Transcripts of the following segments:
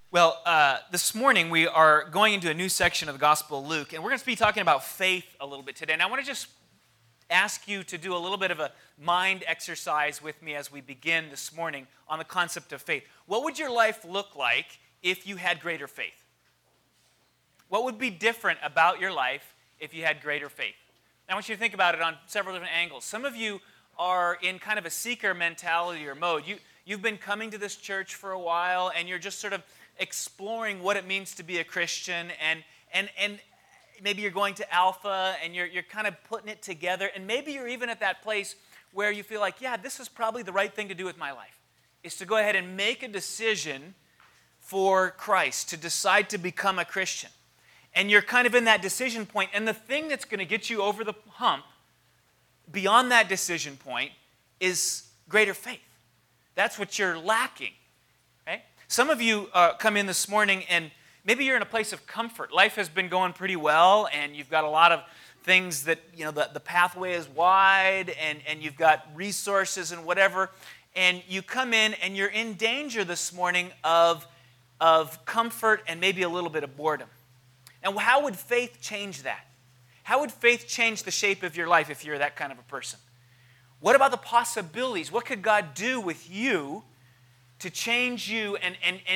Well, this morning we are going into a new section of the Gospel of Luke, and we're going to be talking about faith a little bit today. And I want to just ask you to do a little bit of a mind exercise with me as we begin this morning on the concept of faith. What would your life look like if you had greater faith? What would be different about your life if you had greater faith? I want you to think about it on several different angles. Some of you are in kind of a seeker mentality or mode. You've been coming to this church for a while, and you're just sort of exploring what it means to be a Christian, and maybe you're going to Alpha, and you're kind of putting it together, and maybe you're even at that place where you feel like, yeah, this is probably the right thing to do with my life, is to go ahead and make a decision for Christ, to decide to become a Christian. And you're kind of in that decision point, and the thing that's going to get you over the hump beyond that decision point is greater faith. That's what you're lacking. Okay? Some of you come in this morning and maybe you're in a place of comfort. Life has been going pretty well, and you've got a lot of things that, the pathway is wide, and you've got resources and whatever, and you come in and you're in danger this morning of comfort and maybe a little bit of boredom. Now, how would faith change that? How would faith change the shape of your life if you're that kind of a person? What about the possibilities? What could God do with you to change you and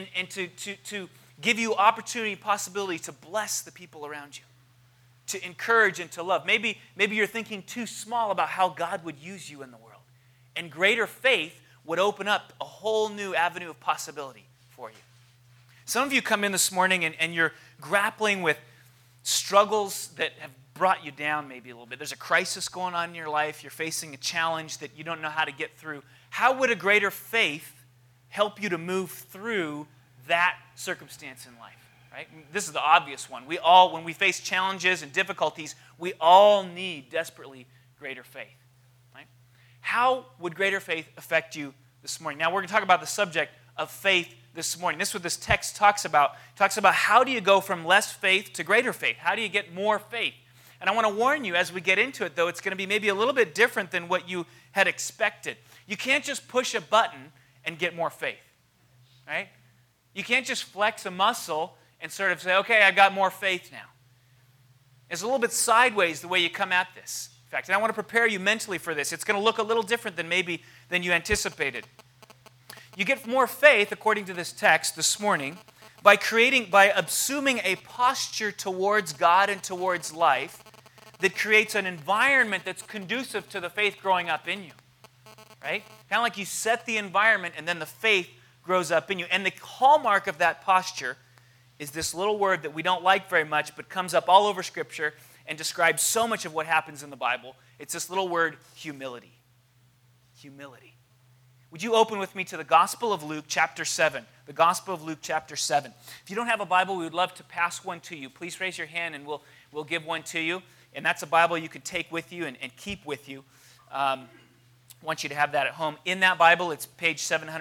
to give you opportunity, possibility to bless the people around you, to encourage and to love? Maybe you're thinking too small about how God would use you in the world. And greater faith would open up a whole new avenue of possibility for you. Some of you come in this morning and you're grappling with struggles that have brought you down maybe a little bit. There's a crisis going on in your life. You're facing a challenge that you don't know how to get through. How would a greater faith help you to move through that circumstance in life? Right? This is the obvious one. We all, when we face challenges and difficulties, we all need desperately greater faith. Right? How would greater faith affect you this morning? Now, we're going to talk about the subject of faith this morning. This is what this text talks about. It talks about how do you go from less faith to greater faith? How do you get more faith? And I want to warn you as we get into it, though, it's going to be maybe a little bit different than what you had expected. You can't just push a button and get more faith, right? You can't just flex a muscle and sort of say, okay, I've got more faith now. It's a little bit sideways the way you come at this. In fact, and I want to prepare you mentally for this. It's going to look a little different than you anticipated. You get more faith, according to this text this morning, by assuming a posture towards God and towards life that creates an environment that's conducive to the faith growing up in you, right? Kind of like you set the environment and then the faith grows up in you. And the hallmark of that posture is this little word that we don't like very much but comes up all over Scripture and describes so much of what happens in the Bible. It's this little word, humility. Humility. Would you open with me to the Gospel of Luke, chapter 7? The Gospel of Luke, chapter 7. If you don't have a Bible, we would love to pass one to you. Please raise your hand and we'll give one to you. And that's a Bible you can take with you and keep with you. I want you to have that at home. In that Bible, it's page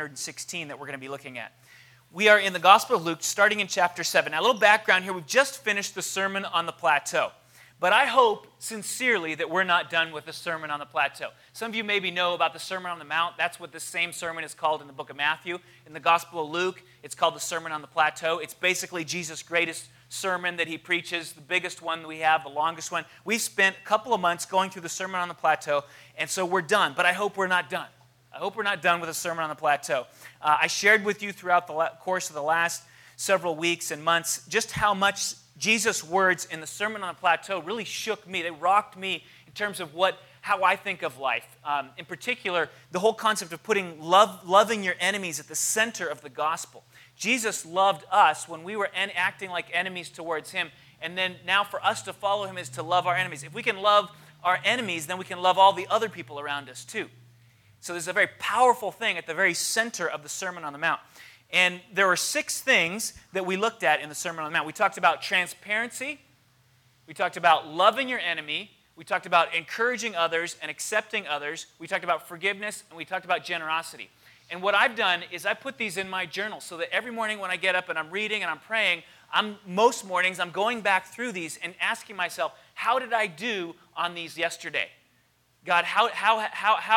716 that we're going to be looking at. We are in the Gospel of Luke, starting in chapter 7. Now, a little background here. We've just finished the Sermon on the Plateau. But I hope sincerely that we're not done with the Sermon on the Plateau. Some of you maybe know about the Sermon on the Mount. That's what this same sermon is called in the book of Matthew. In the Gospel of Luke, it's called the Sermon on the Plateau. It's basically Jesus' greatest sermon that he preaches, the biggest one that we have, the longest one. We've spent a couple of months going through the Sermon on the Plateau, and so we're done. But I hope we're not done. I hope we're not done with the Sermon on the Plateau. I shared with you throughout the course of the last several weeks and months just how much Jesus' words in the Sermon on the Plateau really shook me. They rocked me in terms of how I think of life. In particular, the whole concept of putting loving your enemies at the center of the gospel. Jesus loved us when we were acting like enemies towards him, and then now for us to follow him is to love our enemies. If we can love our enemies, then we can love all the other people around us too. So there's a very powerful thing at the very center of the Sermon on the Mount. And there were 6 things that we looked at in the Sermon on the Mount. We talked about transparency. We talked about loving your enemy. We talked about encouraging others and accepting others. We talked about forgiveness, and we talked about generosity. And what I've done is I put these in my journal so that every morning when I get up and I'm reading and I'm praying, most mornings I'm going back through these and asking myself, how did I do on these yesterday? God, how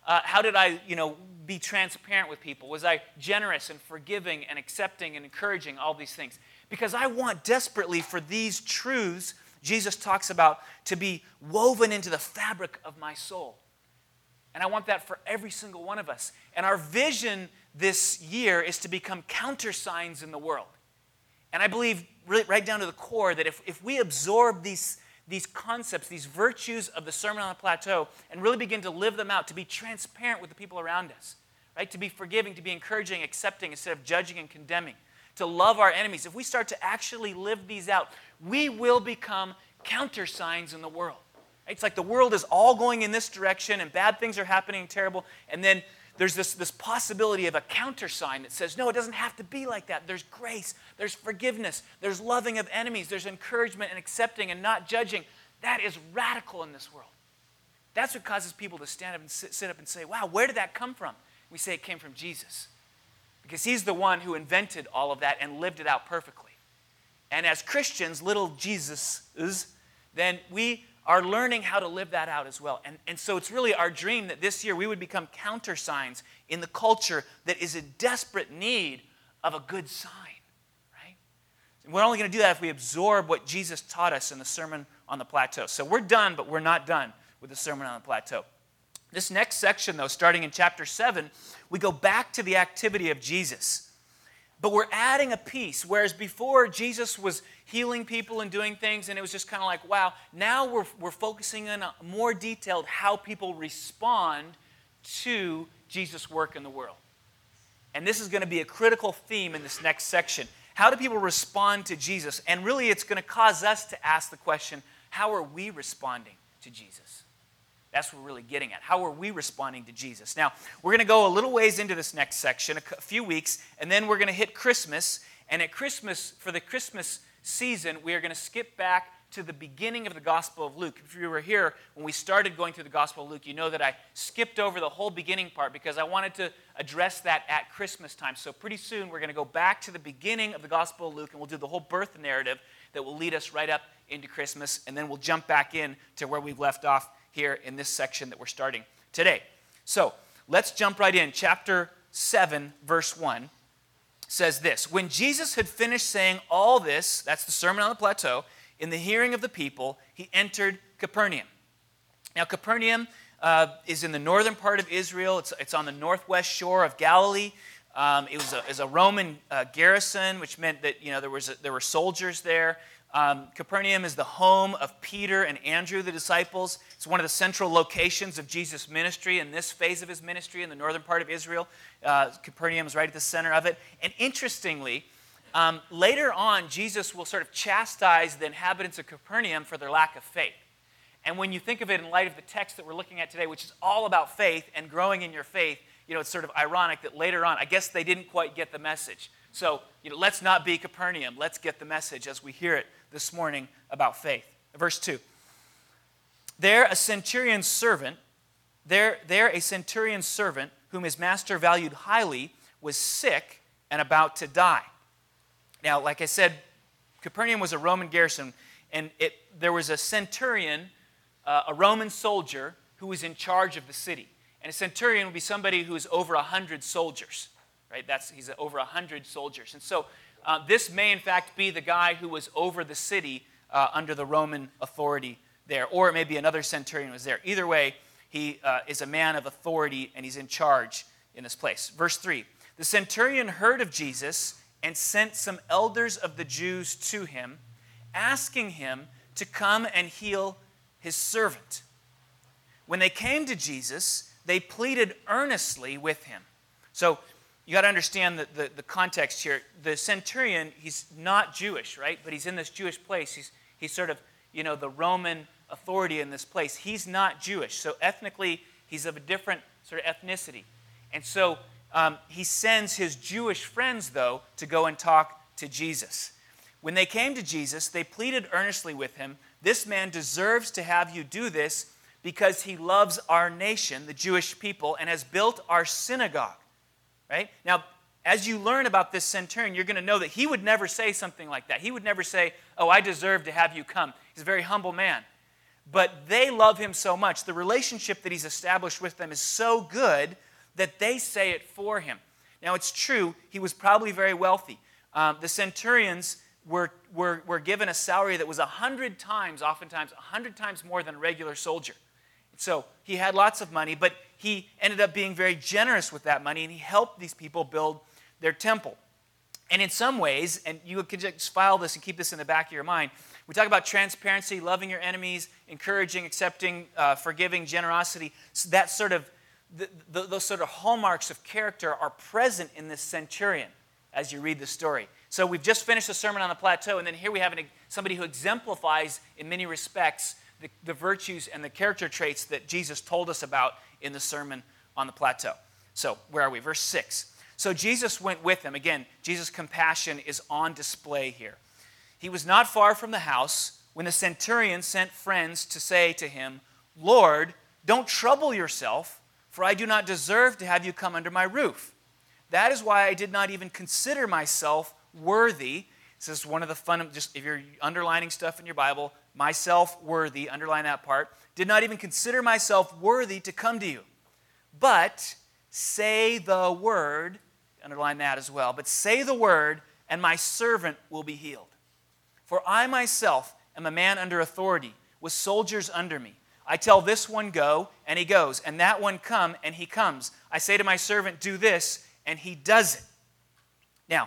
How did I, be transparent with people? Was I generous and forgiving and accepting and encouraging, all these things? Because I want desperately for these truths Jesus talks about to be woven into the fabric of my soul. And I want that for every single one of us. And our vision this year is to become countersigns in the world. And I believe really right down to the core that if we absorb these concepts, these virtues of the Sermon on the Plateau, and really begin to live them out, to be transparent with the people around us, right? To be forgiving, to be encouraging, accepting instead of judging and condemning, to love our enemies. If we start to actually live these out, we will become countersigns in the world. Right? It's like the world is all going in this direction and bad things are happening, terrible, and then there's this possibility of a countersign that says, no, it doesn't have to be like that. There's grace, there's forgiveness, there's loving of enemies, there's encouragement and accepting and not judging. That is radical in this world. That's what causes people to stand up and sit up and say, wow, where did that come from? We say it came from Jesus. Because he's the one who invented all of that and lived it out perfectly. And as Christians, little Jesuses, then we are learning how to live that out as well. And so it's really our dream that this year we would become countersigns in the culture that is in desperate need of a good sign, right? And we're only going to do that if we absorb what Jesus taught us in the Sermon on the Plateau. So we're done, but we're not done with the Sermon on the Plateau. This next section, though, starting in chapter 7, we go back to the activity of Jesus. But we're adding a piece, whereas before Jesus was healing people and doing things, and it was just kind of like, wow. Now we're focusing on a more detailed how people respond to Jesus' work in the world. And this is going to be a critical theme in this next section. How do people respond to Jesus? And really it's going to cause us to ask the question, how are we responding to Jesus? That's what we're really getting at. How are we responding to Jesus? Now, we're going to go a little ways into this next section, a few weeks, and then we're going to hit Christmas. And at Christmas, for the Christmas season, we are going to skip back to the beginning of the Gospel of Luke. If you were here when we started going through the Gospel of Luke, you know that I skipped over the whole beginning part because I wanted to address that at Christmas time. So pretty soon, we're going to go back to the beginning of the Gospel of Luke, and we'll do the whole birth narrative that will lead us right up into Christmas, and then we'll jump back in to where we've left off here in this section that we're starting today. So let's jump right in. Chapter 7, verse 1 says this: When Jesus had finished saying all this, that's the Sermon on the Plateau, in the hearing of the people, he entered Capernaum. Now, Capernaum is in the northern part of Israel. It's on the northwest shore of Galilee. It was a Roman garrison, which meant that there were soldiers there. Capernaum is the home of Peter and Andrew, the disciples. It's one of the central locations of Jesus' ministry in this phase of his ministry in the northern part of Israel. Capernaum is right at the center of it. And interestingly, later on, Jesus will sort of chastise the inhabitants of Capernaum for their lack of faith. And when you think of it in light of the text that we're looking at today, which is all about faith and growing in your faith, it's sort of ironic that later on, I guess they didn't quite get the message. So, let's not be Capernaum. Let's get the message as we hear it this morning about faith. Verse 2. There a centurion's servant whom his master valued highly was sick and about to die. Now, like I said, Capernaum was a Roman garrison, and there was a centurion, a Roman soldier, who was in charge of the city. And a centurion would be somebody who is over 100 soldiers. Right? He's over 100 soldiers. And so this may, in fact, be the guy who was over the city under the Roman authority there. Or it may be another centurion who was there. Either way, he is a man of authority, and he's in charge in this place. Verse 3, the centurion heard of Jesus and sent some elders of the Jews to him, asking him to come and heal his servant. When they came to Jesus, they pleaded earnestly with him. So, you got to understand the context here. The centurion, he's not Jewish, right? But he's in this Jewish place. He's sort of, the Roman authority in this place. He's not Jewish. So ethnically, he's of a different sort of ethnicity. And so he sends his Jewish friends, though, to go and talk to Jesus. When they came to Jesus, they pleaded earnestly with him, "This man deserves to have you do this because he loves our nation, the Jewish people, and has built our synagogue." Right? Now, as you learn about this centurion, you're going to know that he would never say something like that. He would never say, "Oh, I deserve to have you come." He's a very humble man. but they love him so much. The relationship that he's established with them is so good that they say it for him. Now, it's true, he was probably very wealthy. The centurions were given a salary that was 100 times, oftentimes 100 times more than a regular soldier. So he had lots of money, but he ended up being very generous with that money, and he helped these people build their temple. And in some ways, and you could just file this and keep this in the back of your mind, we talk about transparency, loving your enemies, encouraging, accepting, forgiving, generosity. So that sort of, those sort of hallmarks of character are present in this centurion as you read the story. So we've just finished the Sermon on the Plateau, and then here we have somebody who exemplifies, in many respects, the virtues and the character traits that Jesus told us about in the Sermon on the Plateau. So where are we? Verse 6. So Jesus went with them. Again, Jesus' compassion is on display here. He was not far from the house when the centurion sent friends to say to him, "Lord, don't trouble yourself, for I do not deserve to have you come under my roof. That is why I did not even consider myself worthy." This is one of the fun, just if you're underlining stuff in your Bible, myself worthy, underline that part. Did not even consider myself worthy to come to you. But say the word, underline that as well, but say the word, and my servant will be healed. For I myself am a man under authority, with soldiers under me. I tell this one, go, and he goes, and that one, come, and he comes. I say to my servant, do this, and he does it. Now,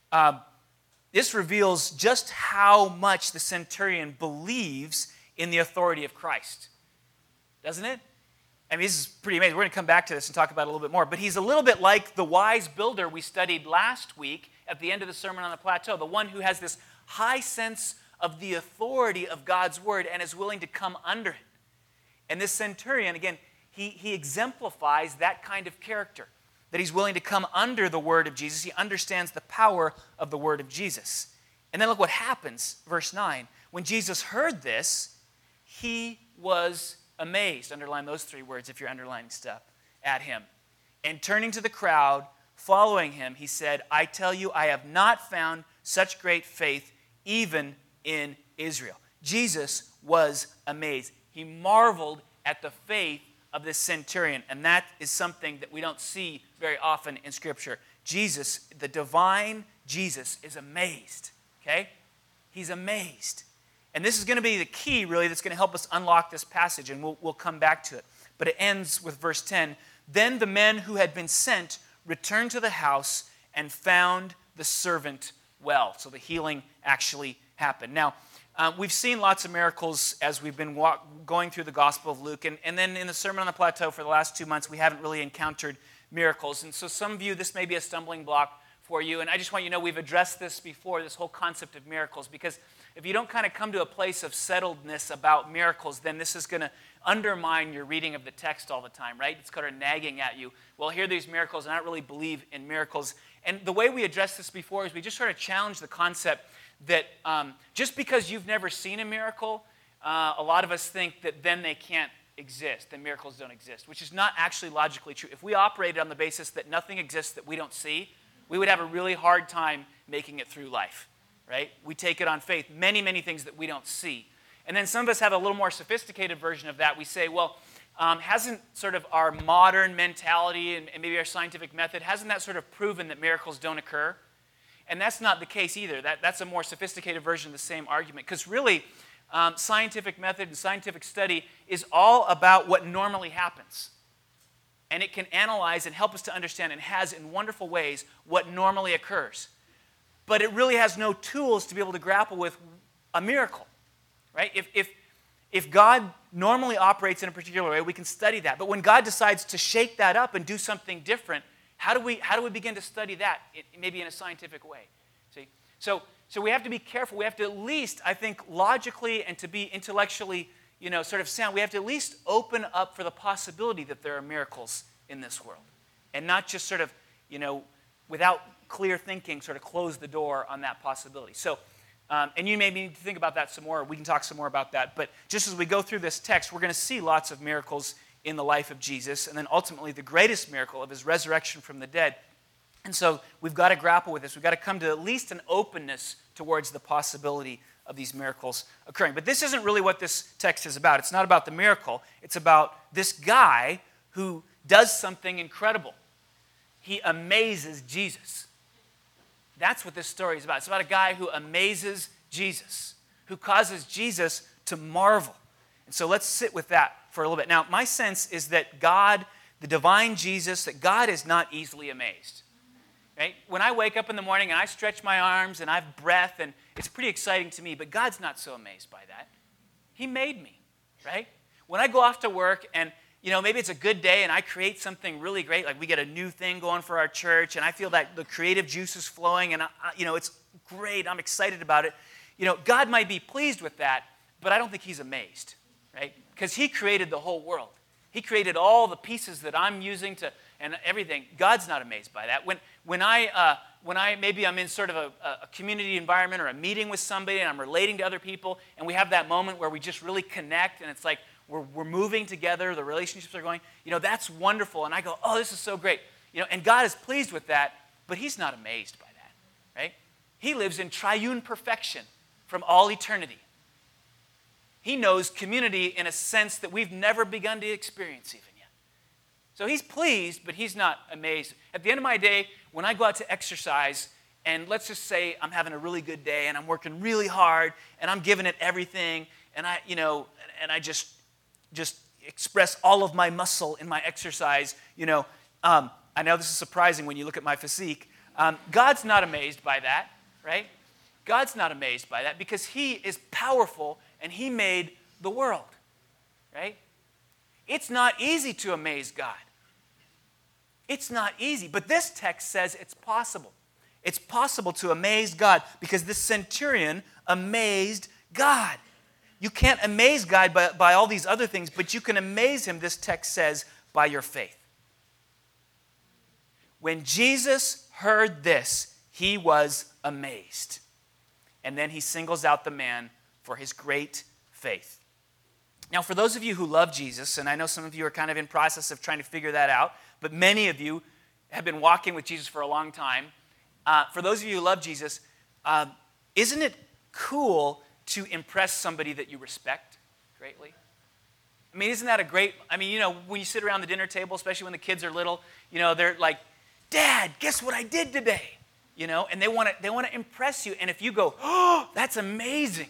this reveals just how much the centurion believes in the authority of Christ. Doesn't it? I mean, this is pretty amazing. We're going to come back to this and talk about it a little bit more. But he's a little bit like the wise builder we studied last week at the end of the Sermon on the Plateau, the one who has this high sense of the authority of God's word and is willing to come under it. And this centurion, again, he exemplifies that kind of character, that he's willing to come under the word of Jesus. He understands the power of the word of Jesus. And then look what happens, verse 9. When Jesus heard this, he was amazed. Underline those three words if you're underlining stuff, at him. And turning to the crowd, following him, he said, I tell you, I have not found such great faith even in Israel. Jesus was amazed. He marveled at the faith of this centurion, and that is something that we don't see very often in Scripture. Jesus, the divine Jesus, is amazed, okay? He's amazed. And this is going to be the key, really, that's going to help us unlock this passage, and we'll come back to it. But it ends with verse 10. Then the men who had been sent returned to the house and found the servant well. So the healing actually happened. Now, we've seen lots of miracles as we've been going through the Gospel of Luke. And then in the Sermon on the Plateau for the last 2 months, we haven't really encountered miracles. And so some of you, this may be a stumbling block for you. And I just want you to know we've addressed this before, this whole concept of miracles. Because if you don't kind of come to a place of settledness about miracles, then this is going to undermine your reading of the text all the time, right? It's kind of nagging at you. Well, here are these miracles, and I don't really believe in miracles. And the way we addressed this before is we just sort of challenge the concept that just because you've never seen a miracle, a lot of us think that then they can't exist, that miracles don't exist, which is not actually logically true. If we operated on the basis that nothing exists that we don't see, we would have a really hard time making it through life, right? We take it on faith, many, many things that we don't see. And then some of us have a little more sophisticated version of that. We say, well, hasn't sort of our modern mentality and maybe our scientific method, hasn't that sort of proven that miracles don't occur? And that's not the case either. That's a more sophisticated version of the same argument. Because really, scientific method and scientific study is all about what normally happens. And it can analyze and help us to understand, and has in wonderful ways, what normally occurs. But it really has no tools to be able to grapple with a miracle. Right? If God normally operates in a particular way, we can study that. But when God decides to shake that up and do something different, how do we begin to study that, maybe in a scientific way? See? So we have to be careful. We have to at least, I think, logically and to be intellectually, sort of sound, we have to at least open up for the possibility that there are miracles in this world. And not just sort of, without clear thinking, sort of close the door on that possibility. So, and you may need to think about that some more. We can talk some more about that. But just as we go through this text, we're going to see lots of miracles in the life of Jesus, and then ultimately the greatest miracle of his resurrection from the dead. And so we've got to grapple with this. We've got to come to at least an openness towards the possibility of these miracles occurring. But this isn't really what this text is about. It's not about the miracle. It's about this guy who does something incredible. He amazes Jesus. That's what this story is about. It's about a guy who amazes Jesus, who causes Jesus to marvel. And so let's sit with that for a little bit. Now, my sense is that God, the divine Jesus, that God is not easily amazed. Right? When I wake up in the morning and I stretch my arms and I have breath, and it's pretty exciting to me, but God's not so amazed by that. He made me, right? When I go off to work and, maybe it's a good day and I create something really great, like we get a new thing going for our church and I feel that the creative juice is flowing and, it's great, I'm excited about it. God might be pleased with that, but I don't think he's amazed, right? Because he created the whole world. He created all the pieces that I'm using and everything. God's not amazed by that. When I maybe I'm in sort of a community environment or a meeting with somebody and I'm relating to other people and we have that moment where we just really connect and it's like we're moving together, the relationships are going, that's wonderful. And I go, oh, this is so great. And God is pleased with that, but he's not amazed by that, right? He lives in triune perfection from all eternity. He knows community in a sense that we've never begun to experience even yet. So he's pleased, but he's not amazed. At the end of my day, when I go out to exercise, and let's just say I'm having a really good day, and I'm working really hard, and I'm giving it everything, and I just express all of my muscle in my exercise. I know this is surprising when you look at my physique. God's not amazed by that, right? God's not amazed by that because he is powerful and he made the world, right? It's not easy to amaze God. It's not easy, but this text says it's possible. It's possible to amaze God because this centurion amazed God. You can't amaze God by all these other things, but you can amaze him, this text says, by your faith. When Jesus heard this, he was amazed. And then he singles out the man for his great faith. Now, for those of you who love Jesus, and I know some of you are kind of in process of trying to figure that out, but many of you have been walking with Jesus for a long time. For those of you who love Jesus, isn't it cool to impress somebody that you respect greatly? I mean, isn't that a great, when you sit around the dinner table, especially when the kids are little, they're like, Dad, guess what I did today? And they want to impress you. And if you go, oh, that's amazing,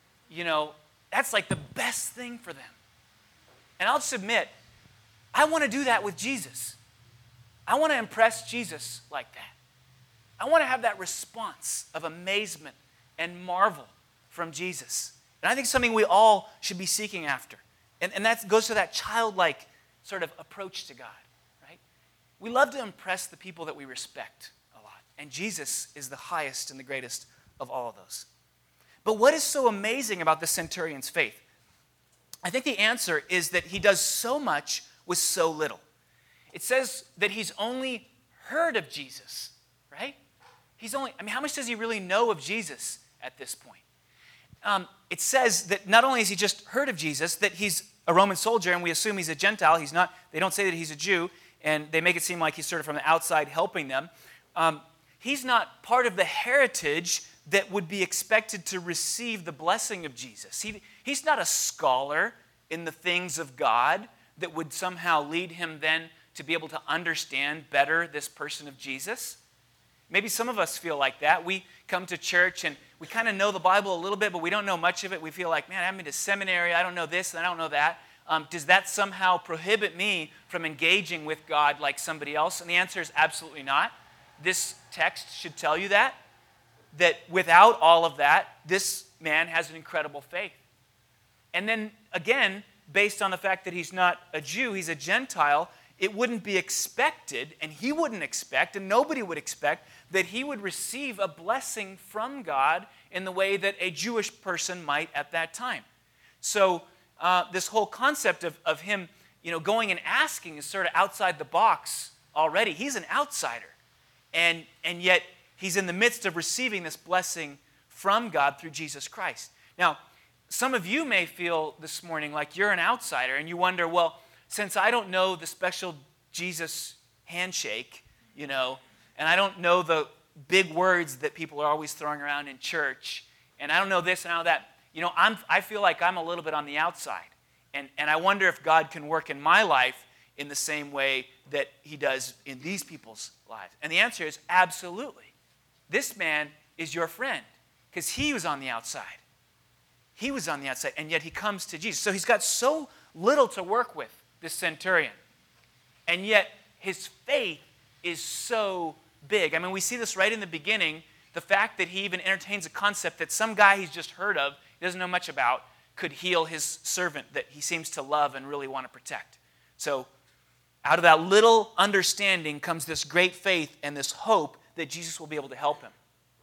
that's like the best thing for them. And I'll just admit, I want to do that with Jesus. I want to impress Jesus like that. I want to have that response of amazement and marvel from Jesus. And I think something we all should be seeking after. And that goes to that childlike sort of approach to God, right? We love to impress the people that we respect a lot. And Jesus is the highest and the greatest of all of those. But what is so amazing about the centurion's faith? I think the answer is that he does so much with so little. It says that he's only heard of Jesus, right? How much does he really know of Jesus at this point? It says that not only has he just heard of Jesus, that he's a Roman soldier, and we assume he's a Gentile. He's not. They don't say that he's a Jew, and they make it seem like he's sort of from the outside helping them. He's not part of the heritage that would be expected to receive the blessing of Jesus. He's not a scholar in the things of God that would somehow lead him then to be able to understand better this person of Jesus. Maybe some of us feel like that. We come to church and we kind of know the Bible a little bit, but we don't know much of it. We feel like, man, I haven't been to seminary. I don't know this and I don't know that. Does that somehow prohibit me from engaging with God like somebody else? And the answer is absolutely not. This text should tell you that without all of that, this man has an incredible faith. And then again, based on the fact that he's not a Jew, he's a Gentile, it wouldn't be expected, and he wouldn't expect, and nobody would expect, that he would receive a blessing from God in the way that a Jewish person might at that time. So this whole concept of him going and asking is sort of outside the box already. He's an outsider, and yet he's in the midst of receiving this blessing from God through Jesus Christ. Now, some of you may feel this morning like you're an outsider, and you wonder, well, since I don't know the special Jesus handshake, and I don't know the big words that people are always throwing around in church, and I don't know this and I don't know that. I feel like I'm a little bit on the outside. And I wonder if God can work in my life in the same way that he does in these people's lives. And the answer is absolutely. This man is your friend because he was on the outside. He was on the outside, and yet he comes to Jesus. So he's got so little to work with, this centurion. And yet his faith is so big. I mean, we see this right in the beginning, the fact that he even entertains a concept that some guy he's just heard of, he doesn't know much about, could heal his servant that he seems to love and really want to protect. So out of that little understanding comes this great faith and this hope that Jesus will be able to help him.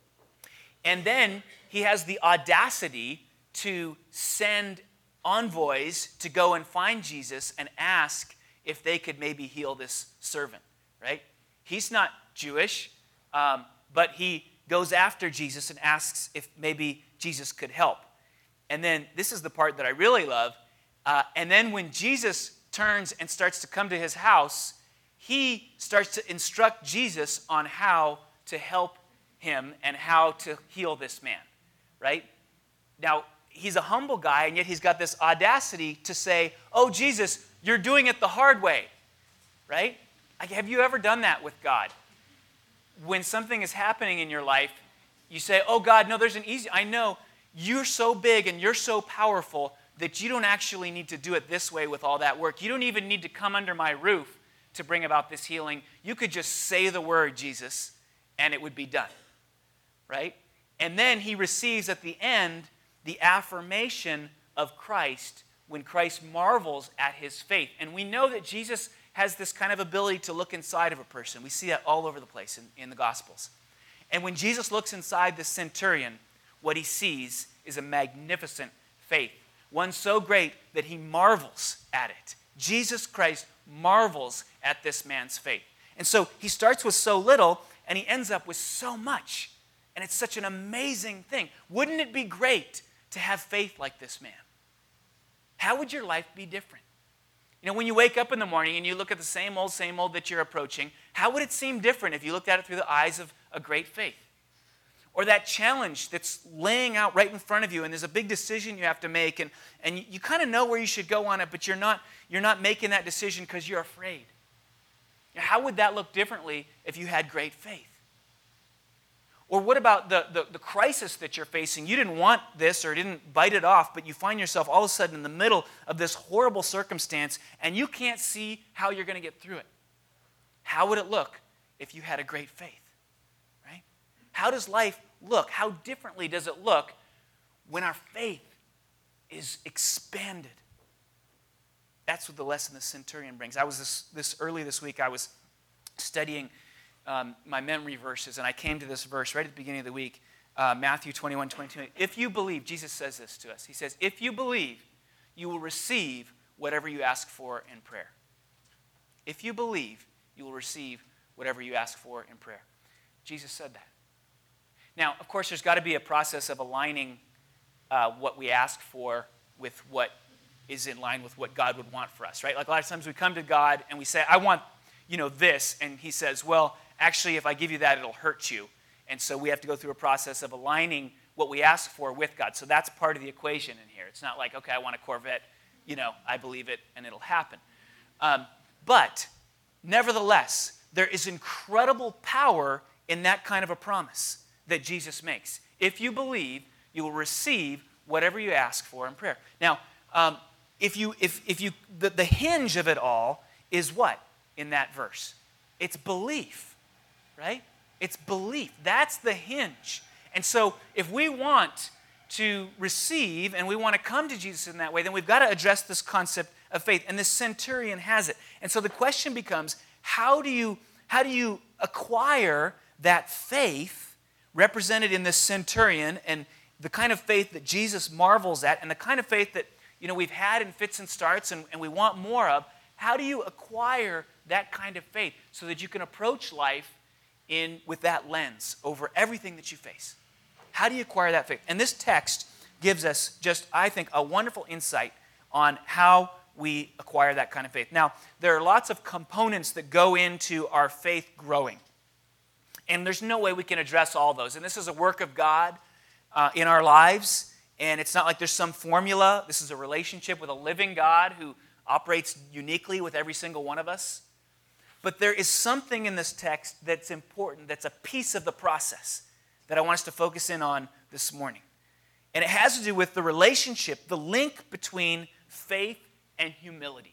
And then he has the audacity to send envoys to go and find Jesus and ask if they could maybe heal this servant, right? He's not Jewish, but he goes after Jesus and asks if maybe Jesus could help. And then this is the part that I really love. And then when Jesus turns and starts to come to his house, he starts to instruct Jesus on how to help him and how to heal this man, right? Now, he's a humble guy, and yet he's got this audacity to say, oh, Jesus, you're doing it the hard way, right? Have you ever done that with God? When something is happening in your life, you say, oh, God, no, there's an easy, I know you're so big and you're so powerful that you don't actually need to do it this way with all that work. You don't even need to come under my roof to bring about this healing. You could just say the word, Jesus, and it would be done, right? And then he receives at the end the affirmation of Christ when Christ marvels at his faith. And we know that Jesus has this kind of ability to look inside of a person. We see that all over the place in the Gospels. And when Jesus looks inside the centurion, what he sees is a magnificent faith, one so great that he marvels at it. Jesus Christ marvels at this man's faith. And so he starts with so little, and he ends up with so much. And it's such an amazing thing. Wouldn't it be great to have faith like this man? How would your life be different? When you wake up in the morning and you look at the same old that you're approaching, how would it seem different if you looked at it through the eyes of a great faith? Or that challenge that's laying out right in front of you, and there's a big decision you have to make, and you kind of know where you should go on it, but you're not making that decision because you're afraid. How would that look differently if you had great faith? Or what about the crisis that you're facing? You didn't want this or didn't bite it off, but you find yourself all of a sudden in the middle of this horrible circumstance, and you can't see how you're going to get through it. How would it look if you had a great faith? Right? How does life look? How differently does it look when our faith is expanded? That's what the lesson the centurion brings. I was early this week, I was studying my memory verses, and I came to this verse right at the beginning of the week, Matthew 21:22. If you believe, Jesus says this to us. He says, if you believe, you will receive whatever you ask for in prayer. If you believe, you will receive whatever you ask for in prayer. Jesus said that. Now, of course, there's got to be a process of aligning what we ask for with what is in line with what God would want for us, right? Like a lot of times we come to God and we say, I want, this, and he says, well, actually, if I give you that, it'll hurt you. And so we have to go through a process of aligning what we ask for with God. So that's part of the equation in here. It's not like, okay, I want a Corvette, I believe it, and it'll happen. But nevertheless, there is incredible power in that kind of a promise that Jesus makes. If you believe, you will receive whatever you ask for in prayer. Now, the hinge of it all is what in that verse? It's belief, right? It's belief. That's the hinge. And so if we want to receive and we want to come to Jesus in that way, then we've got to address this concept of faith. And this centurion has it. And so the question becomes, how do you acquire that faith represented in this centurion, and the kind of faith that Jesus marvels at, and the kind of faith that we've had in fits and starts and we want more of? How do you acquire that kind of faith so that you can approach life with that lens over everything that you face? How do you acquire that faith? And this text gives us just, I think, a wonderful insight on how we acquire that kind of faith. Now, there are lots of components that go into our faith growing. And there's no way we can address all those. And this is a work of God in our lives. And it's not like there's some formula. This is a relationship with a living God who operates uniquely with every single one of us. But there is something in this text that's important, that's a piece of the process that I want us to focus in on this morning. And it has to do with the relationship, the link between faith and humility.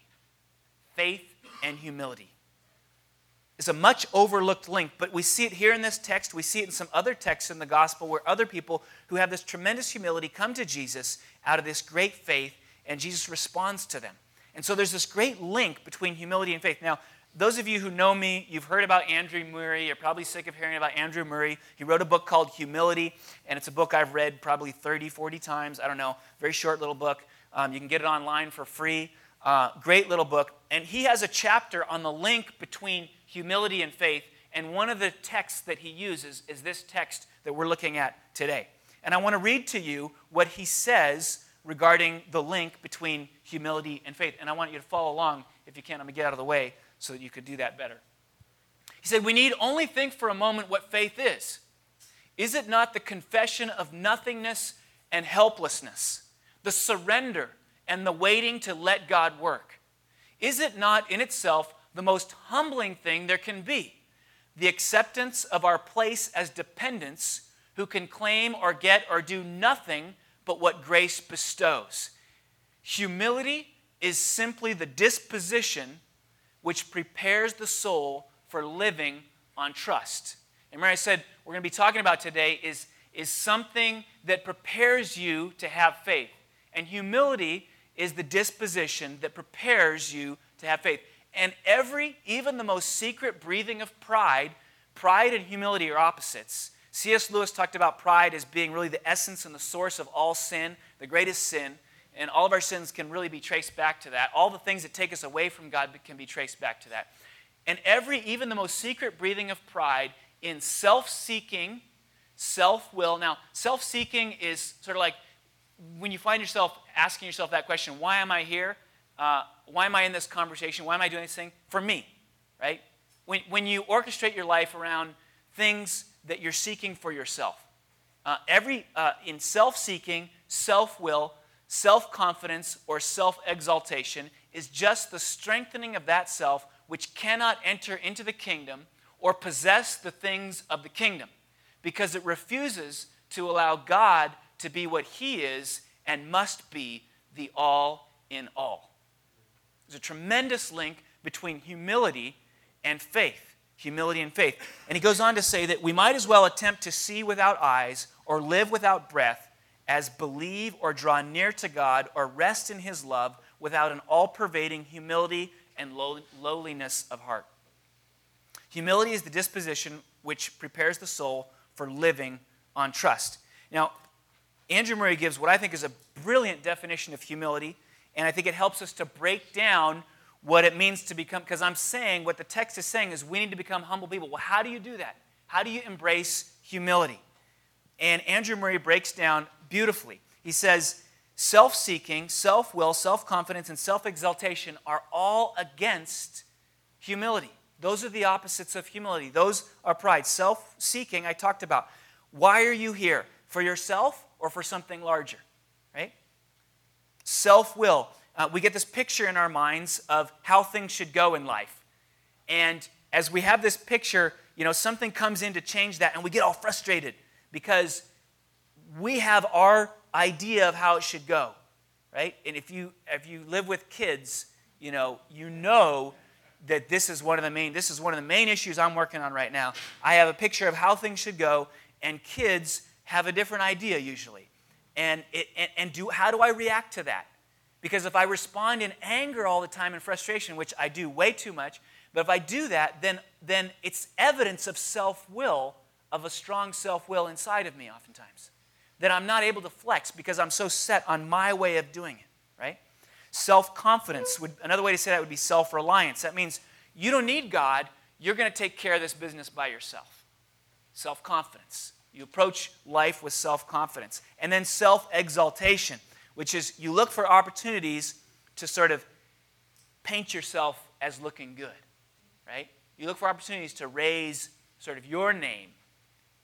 Faith and humility. It's a much overlooked link, but we see it here in this text. We see it in some other texts in the gospel where other people who have this tremendous humility come to Jesus out of this great faith, and Jesus responds to them. And so there's this great link between humility and faith. Now, those of you who know me, you've heard about Andrew Murray. You're probably sick of hearing about Andrew Murray. He wrote a book called Humility, and it's a book I've read probably 30, 40 times. I don't know. Very short little book. You can get it online for free. Great little book. And he has a chapter on the link between humility and faith, and one of the texts that he uses is this text that we're looking at today. And I want to read to you what he says regarding the link between humility and faith. And I want you to follow along if you can. I'm going to get out of the way so that you could do that better. He said, "We need only think for a moment what faith is. Is it not the confession of nothingness and helplessness, the surrender and the waiting to let God work? Is it not in itself the most humbling thing there can be, the acceptance of our place as dependents who can claim or get or do nothing but what grace bestows? Humility is simply the disposition which prepares the soul for living on trust." And remember I said we're going to be talking about today is something that prepares you to have faith. And humility is the disposition that prepares you to have faith. And even the most secret breathing of pride and humility are opposites. C.S. Lewis talked about pride as being really the essence and the source of all sin, the greatest sin. And all of our sins can really be traced back to that. All the things that take us away from God can be traced back to that. And even the most secret breathing of pride in self-seeking, self-will. Now, self-seeking is sort of like when you find yourself asking yourself that question, why am I here? Why am I in this conversation? Why am I doing this thing? For me, right? When you orchestrate your life around things that you're seeking for yourself. In self-seeking, self-will, self-confidence, or self-exaltation is just the strengthening of that self which cannot enter into the kingdom or possess the things of the kingdom because it refuses to allow God to be what he is and must be the all in all. There's a tremendous link between humility and faith. Humility and faith. And he goes on to say that we might as well attempt to see without eyes or live without breath as believe or draw near to God or rest in his love without an all-pervading humility and lowliness of heart. Humility is the disposition which prepares the soul for living on trust. Now, Andrew Murray gives what I think is a brilliant definition of humility, and I think it helps us to break down what it means to become, because I'm saying, what the text is saying is we need to become humble people. Well, how do you do that? How do you embrace humility? And Andrew Murray breaks down beautifully. He says, self-seeking, self-will, self-confidence, and self-exaltation are all against humility. Those are the opposites of humility. Those are pride. Self-seeking, I talked about. Why are you here? For yourself or for something larger? Right? Self-will. We get this picture in our minds of how things should go in life. And as we have this picture, something comes in to change that, and we get all frustrated because we have our idea of how it should go, right? And if you live with kids, you know that this is one of the main issues I'm working on right now. I have a picture of how things should go, and kids have a different idea usually. How do I react to that? Because if I respond in anger all the time and frustration, which I do way too much, but if I do that, then it's evidence of self-will, of a strong self-will inside of me oftentimes, that I'm not able to flex because I'm so set on my way of doing it, right? Self-confidence, another way to say that would be self-reliance. That means you don't need God, you're going to take care of this business by yourself. Self-confidence. You approach life with self-confidence. And then self-exaltation, which is you look for opportunities to sort of paint yourself as looking good, right? You look for opportunities to raise sort of your name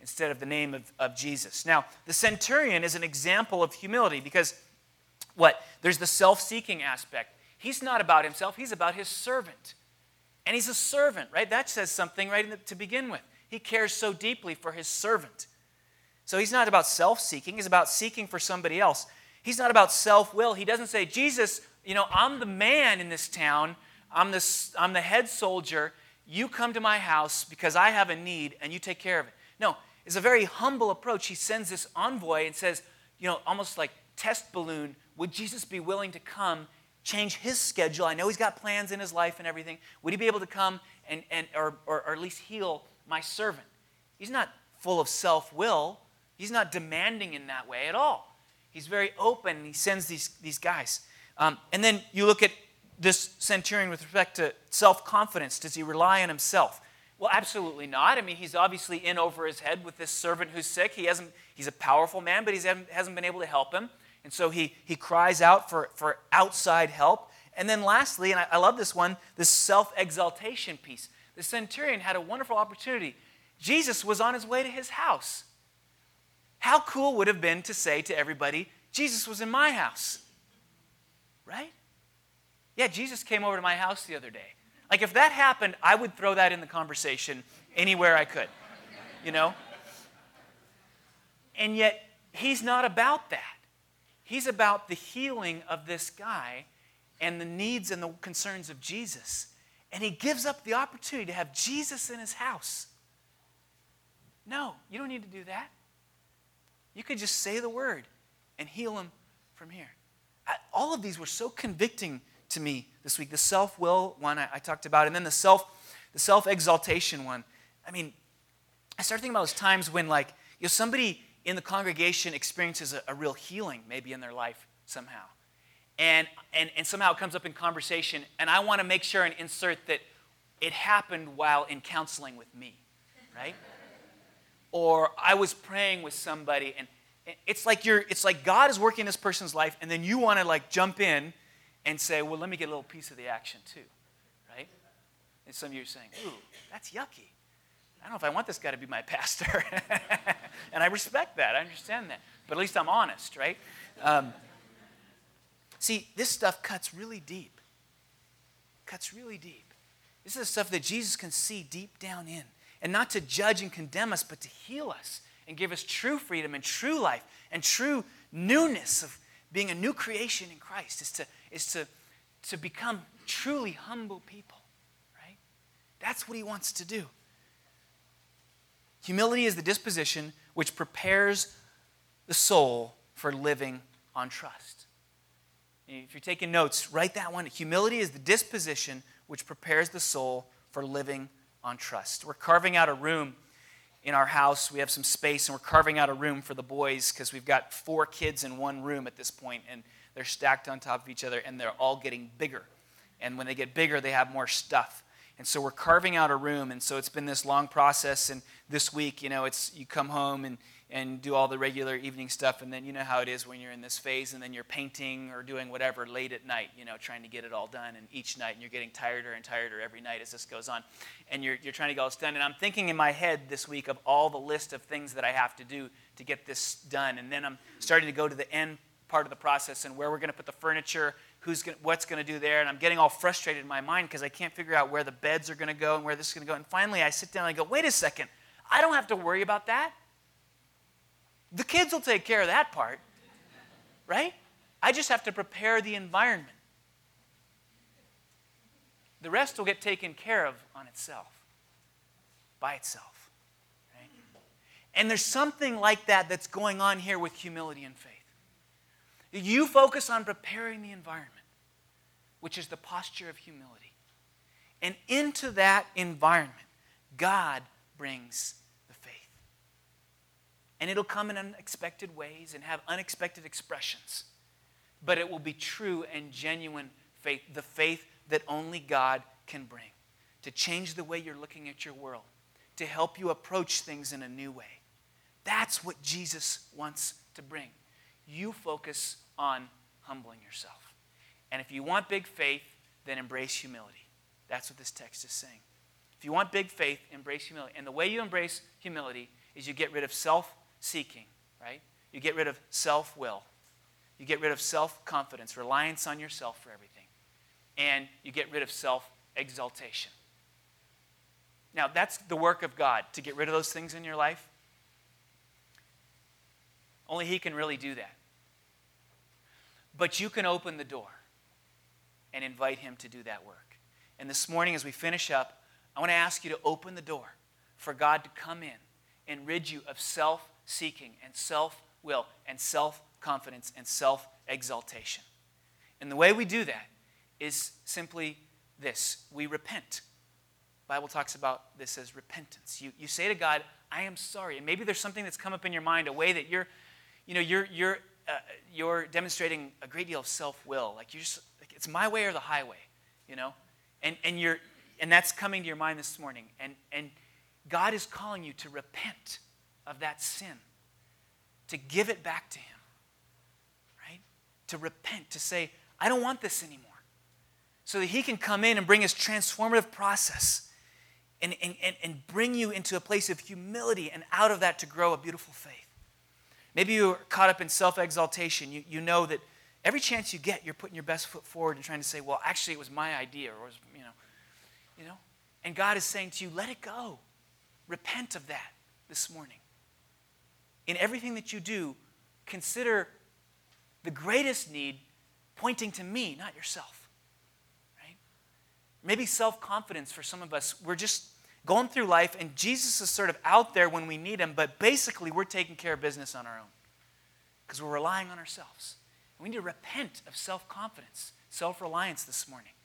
instead of the name of Jesus. Now, the centurion is an example of humility because there's the self-seeking aspect. He's not about himself, he's about his servant. And he's a servant, right? That says something to begin with. He cares so deeply for his servant. So he's not about self-seeking, he's about seeking for somebody else. He's not about self-will. He doesn't say, Jesus, I'm the man in this town. I'm the head soldier. You come to my house because I have a need and you take care of it. No, it's a very humble approach. He sends this envoy and says, almost like test balloon, would Jesus be willing to come, change his schedule? I know he's got plans in his life and everything. Would he be able to come or at least heal my servant? He's not full of self-will. He's not demanding in that way at all. He's very open, and he sends these guys. And then you look at this centurion with respect to self-confidence. Does he rely on himself? Well, absolutely not. I mean, he's obviously in over his head with this servant who's sick. He's a powerful man, but he hasn't been able to help him. And so he cries out for outside help. And then lastly, and I love this one, this self-exaltation piece. The centurion had a wonderful opportunity. Jesus was on his way to his house. How cool would it have been to say to everybody, Jesus was in my house, right? Yeah, Jesus came over to my house the other day. Like if that happened, I would throw that in the conversation anywhere I could, And yet, he's not about that. He's about the healing of this guy and the needs and the concerns of Jesus. And he gives up the opportunity to have Jesus in his house. No, you don't need to do that. You could just say the word and heal him from here. All of these were so convicting to me this week. The self-will one I talked about, and then the self-exaltation one. I mean, I started thinking about those times when somebody in the congregation experiences a real healing maybe in their life somehow. And somehow it comes up in conversation, and I want to make sure and insert that it happened while in counseling with me, right? Or I was praying with somebody, and it's like God is working in this person's life, and then you want to jump in and say, well, let me get a little piece of the action too, right? And some of you are saying, ooh, that's yucky. I don't know if I want this guy to be my pastor. And I respect that. I understand that. But at least I'm honest, right? See, this stuff cuts really deep. Cuts really deep. This is the stuff that Jesus can see deep down in. And not to judge and condemn us, but to heal us and give us true freedom and true life and true newness of being a new creation in Christ is to become truly humble people, right? That's what he wants to do. Humility is the disposition which prepares the soul for living on trust. If you're taking notes, write that one. Humility is the disposition which prepares the soul for living on trust. We're carving out a room in our house. We have some space, and we're carving out a room for the boys because we've got 4 kids in one room at this point, and they're stacked on top of each other, and they're all getting bigger. And when they get bigger, they have more stuff. And so we're carving out a room, and so it's been this long process. And this week, you come home and do all the regular evening stuff, and then you know how it is when you're in this phase, and then you're painting or doing whatever late at night, trying to get it all done, and each night, and you're getting tireder and tireder every night as this goes on, and you're trying to get all this done. And I'm thinking in my head this week of all the list of things that I have to do to get this done, and then I'm starting to go to the end part of the process and where we're going to put the furniture, what's going to do there, and I'm getting all frustrated in my mind because I can't figure out where the beds are going to go and where this is going to go. And finally, I sit down and I go, wait a second, I don't have to worry about that. The kids will take care of that part, right? I just have to prepare the environment. The rest will get taken care of on itself, by itself, right? And there's something like that that's going on here with humility and faith. You focus on preparing the environment, which is the posture of humility. And into that environment, God brings the faith. And it'll come in unexpected ways and have unexpected expressions. But it will be true and genuine faith, the faith that only God can bring, to change the way you're looking at your world, to help you approach things in a new way. That's what Jesus wants to bring. You focus on humbling yourself. And if you want big faith, then embrace humility. That's what this text is saying. If you want big faith, embrace humility. And the way you embrace humility is you get rid of self-seeking, right? You get rid of self-will. You get rid of self-confidence, reliance on yourself for everything. And you get rid of self-exaltation. Now, that's the work of God, to get rid of those things in your life. Only He can really do that. But you can open the door and invite Him to do that work. And this morning, as we finish up, I want to ask you to open the door for God to come in and rid you of self-seeking and self-will and self-confidence and self-exaltation. And the way we do that is simply this. We repent. The Bible talks about this as repentance. You say to God, I am sorry. And maybe there's something that's come up in your mind, a way that you're demonstrating a great deal of self-will. Like it's my way or the highway, And that's coming to your mind this morning. And God is calling you to repent of that sin, to give it back to Him, right? To repent, to say, I don't want this anymore. So that He can come in and bring His transformative process and bring you into a place of humility, and out of that to grow a beautiful faith. Maybe you're caught up in self-exaltation. You know that every chance you get, you're putting your best foot forward and trying to say, well, actually it was my idea, or it was, And God is saying to you, let it go. Repent of that this morning. In everything that you do, consider the greatest need pointing to me, not yourself. Right? Maybe self-confidence for some of us. We're just going through life, and Jesus is sort of out there when we need Him, but basically we're taking care of business on our own because we're relying on ourselves. And we need to repent of self-confidence, self-reliance this morning.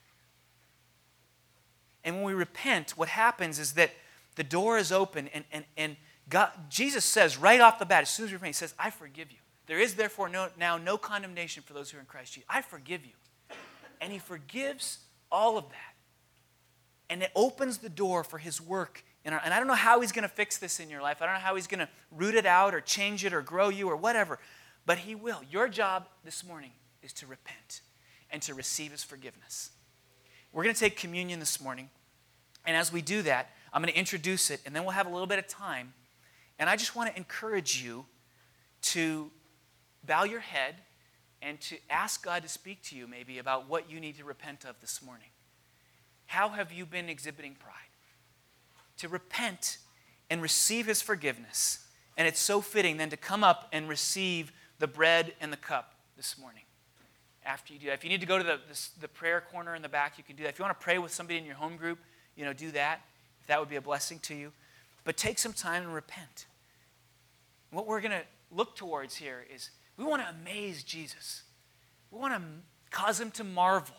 And when we repent, what happens is that the door is open, and God, Jesus says right off the bat, as soon as we repent, He says, I forgive you. There is therefore now no condemnation for those who are in Christ Jesus. I forgive you. And He forgives all of that. And it opens the door for His work and I don't know how He's going to fix this in your life. I don't know how He's going to root it out or change it or grow you or whatever. But He will. Your job this morning is to repent and to receive His forgiveness. We're going to take communion this morning. And as we do that, I'm going to introduce it, and then we'll have a little bit of time. And I just want to encourage you to bow your head and to ask God to speak to you maybe about what you need to repent of this morning. How have you been exhibiting pride? To repent and receive His forgiveness. And it's so fitting then to come up and receive the bread and the cup this morning. After you do that, if you need to go to the prayer corner in the back, you can do that. If you want to pray with somebody in your home group, do that. If that would be a blessing to you. But take some time and repent. What we're going to look towards here is we want to amaze Jesus. We want to cause Him to marvel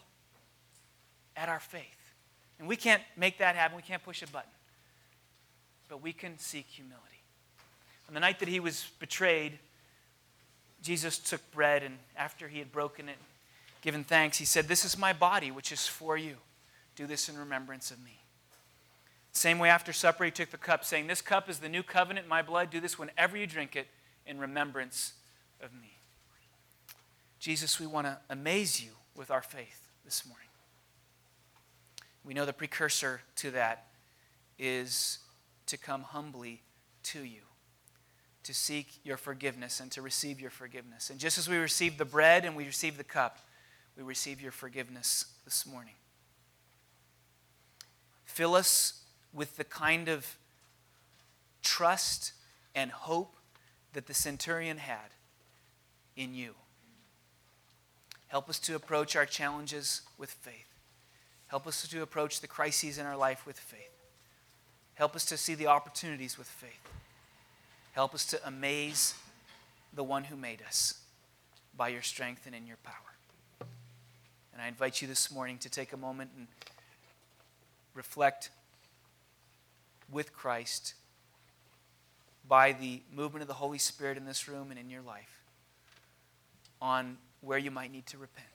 at our faith. And we can't make that happen. We can't push a button. But we can seek humility. On the night that He was betrayed, Jesus took bread, and after He had broken it, given thanks, He said, "This is my body, which is for you. Do this in remembrance of me." Same way after supper, He took the cup, saying, "This cup is the new covenant in my blood. Do this whenever you drink it in remembrance of me." Jesus, we want to amaze you with our faith this morning. We know the precursor to that is to come humbly to you, to seek your forgiveness and to receive your forgiveness. And just as we receive the bread and we receive the cup, we receive your forgiveness this morning. Fill us with the kind of trust and hope that the centurion had in you. Help us to approach our challenges with faith. Help us to approach the crises in our life with faith. Help us to see the opportunities with faith. Help us to amaze the one who made us by your strength and in your power. And I invite you this morning to take a moment and reflect with Christ by the movement of the Holy Spirit in this room and in your life on where you might need to repent.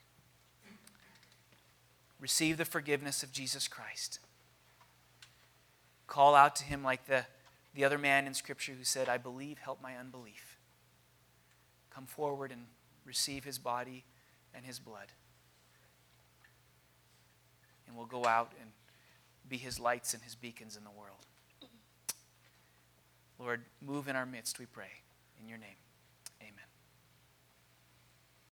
Receive the forgiveness of Jesus Christ. Call out to Him like the other man in Scripture who said, "I believe, help my unbelief." Come forward and receive His body and His blood. And we'll go out and be His lights and His beacons in the world. Lord, move in our midst, we pray. In your name.